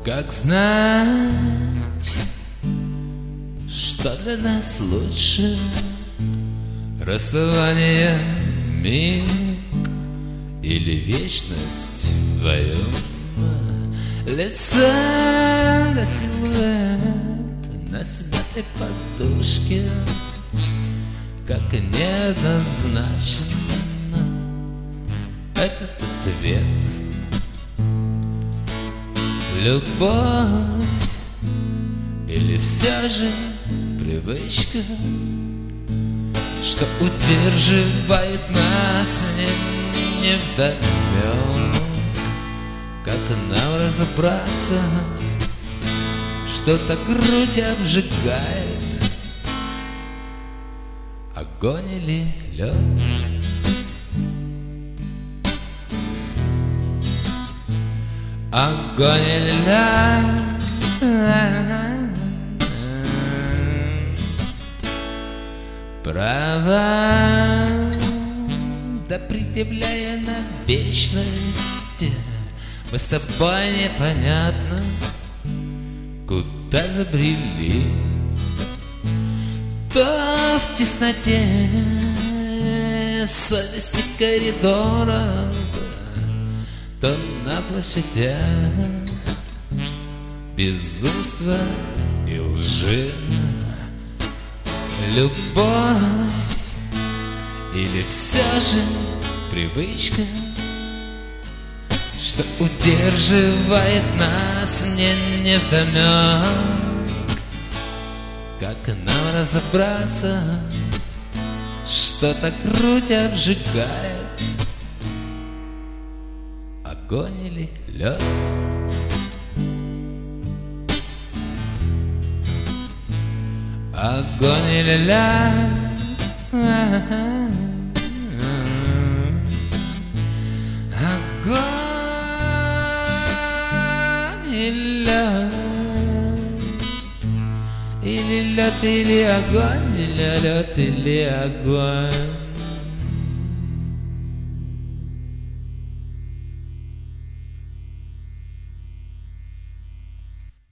Как знать, что для нас лучше? Расставание, миг или вечность вдвоем? Лица до силуэта на смятой подушке, как неоднозначно этот ответ. Любовь или все же привычка, что удерживает нас невдомек? Как нам разобраться, что-то грудь обжигает? Огонь или лед? Огонь или лед? Права, да предъявляя на вечность, мы с тобой непонятно куда забрели. То в тесноте совести коридора, то на площадях безумства и лжи. Любовь или все же привычка, что удерживает нас невдомек? Как нам разобраться, что-то грудь обжигает? Огонь или лед? Огонь или лед? Огонь или лед? Или лед, или огонь, или лед, или огонь?